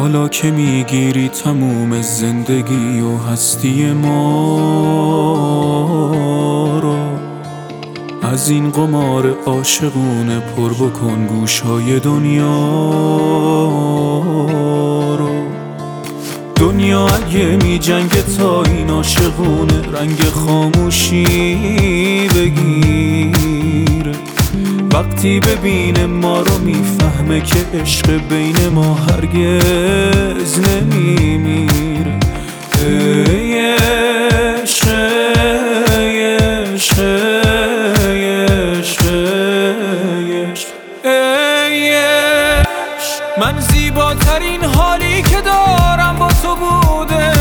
حالا که میگیری تموم زندگی و هستی ما رو، از این قمار عاشقونه پر بکن گوشهای دنیا رو. دنیا اگه می جنگه تا این عاشقونه رنگ خاموشی بگیره، وقتی ببینه ما رو میفهمه که عشق بین ما هرگز نمیمیره. ای عشق، ای عشق، ای عشق، ای عشق، من زیباترین حالی که دارم با تو بوده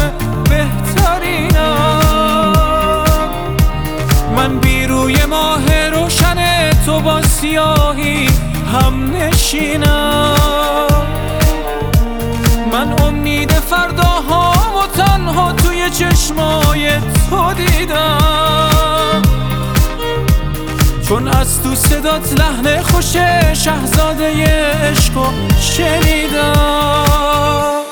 بهترینم. من بی روی ماه روشن تو با سیاهی هم نشینم. من امید فرداهام و تنها توی چشمای تو دیدم، چون از تو صدات لحن خوش شهزاده عشقو شنیدم.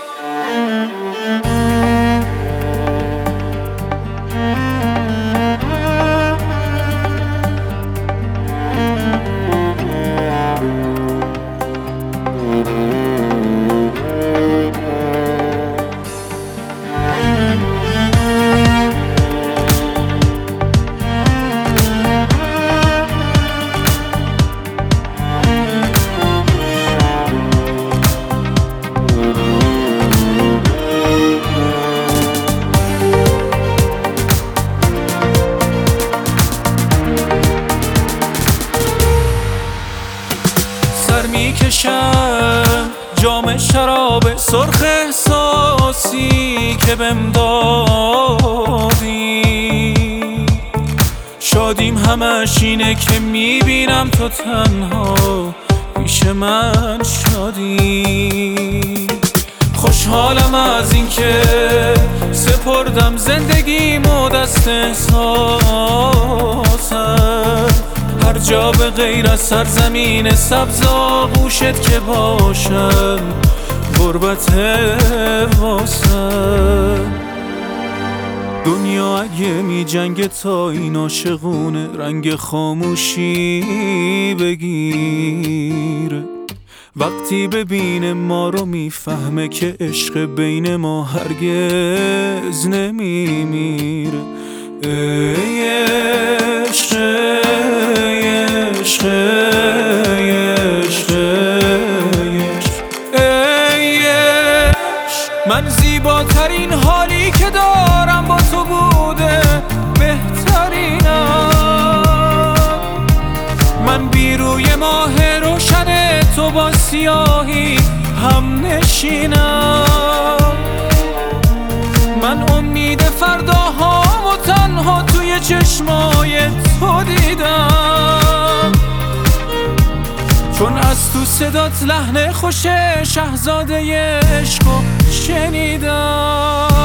میکشم جام شراب سرخ احساسی که بهم دادی، شادیم همش اینه که میبینم تو تنها پیش من شادی. خوشحالم از این که سپردم زندگیمو دست احساسم، هر جا به غیر از سرزمین سبز آغوشت که باشم غربت واسم. دنیا اگه می جنگه تا این عاشقونه رنگ خاموشی بگیره، وقتی ببینه ما رو میفهمه که عشق بین ما هرگز نمیمیره. ای عشق، ای عشق، ای عشق، ای عشق، من زیباترین حالی که دارم با تو بوده بهترینم. من بی روی ماه روشن تو با سیاهی هم نشینم. من امید فرداهام و تنها توی چشمای تو دیدم، چون از تو صدات لحن خوش شهزاده عشقو شنیدم.